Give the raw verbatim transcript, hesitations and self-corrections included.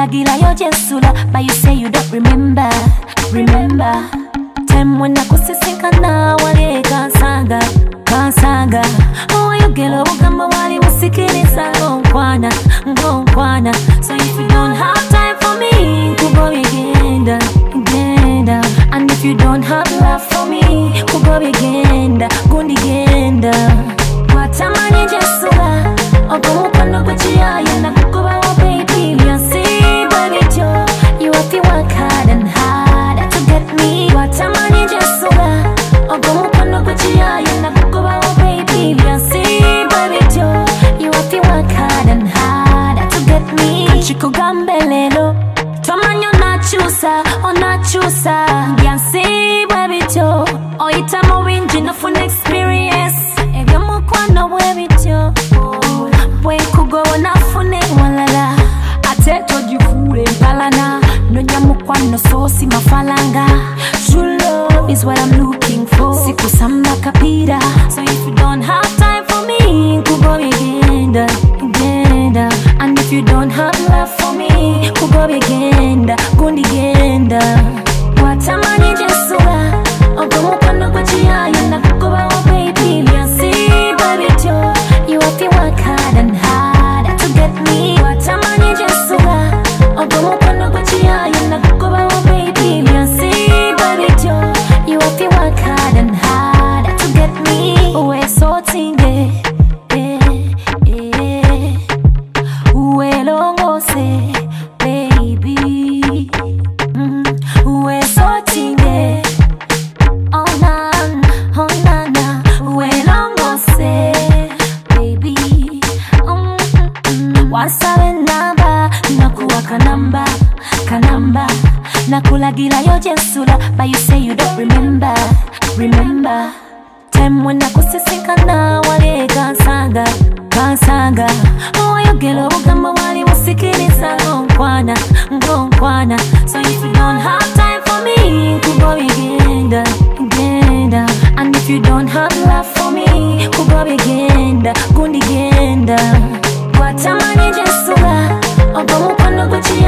Nakulagira yo jesula, but you say you don't remember. Remember time when I kusisinkana wali kansanga, kansanga. Oh, you get a bugamba wali musikiriza ngonkwana, ngonkwana. So if you don't have time for me, kugo bigenda, genda. And if you don't have love for me, kugo bigenda, gundi genda. Watamani jesula, ogumukwano gwechiyayo nakukuba wa baby. You see baby Joe, you have to work hard and hard to get me. Watamani jesula, ogumukwano gwechiyayo nakukuba wa baby. You see baby Joe, you have to work hard and hard to get me. Chiko gambelelo, tomanyo nachusa, onachusa. You see baby Joe, oitamo winji no fun experience. Egamukwano baby Joe, bwe kugo nafune walala. Ate told fure mpalana, no nyamukwano sosi mafalanga. True love is what I'm looking for. Siku samba kapira. So if you don't have time for me, kugo bigenda, genda. And if you don't have love for me, kugo bigenda, gundi genda. Watamani jesula, ogumukwano gwechiyayo nakukuba wa baby. You see baby Joe, you have to work hard and hard to get me. Watamani jesula, ogumukwano gwechiyayo nakukuba wa baby. You see baby Joe, you have to work hard and hard to get me. Uwe sotinge, eh, eh. Uwe longose, baby. Mm. Uwe sotinge, oh na, oh na na. Uwe longose, baby. Mm, mm, mm. Wasabe namba, nakuwa kanamba, kanamba. Nakulagira yo jesula, but you say you don't remember. Remember time when I kusisinkana wali kansanga, kansanga. Oh, you get a bugamba wali musikiriza ngonkwana, ngonkwana. So if you don't have time for me, kugo bigenda, genda. And if you don't have love for me, kugo bigenda, gundi genda. Watamani jesula, ogumukwano gwechiyayo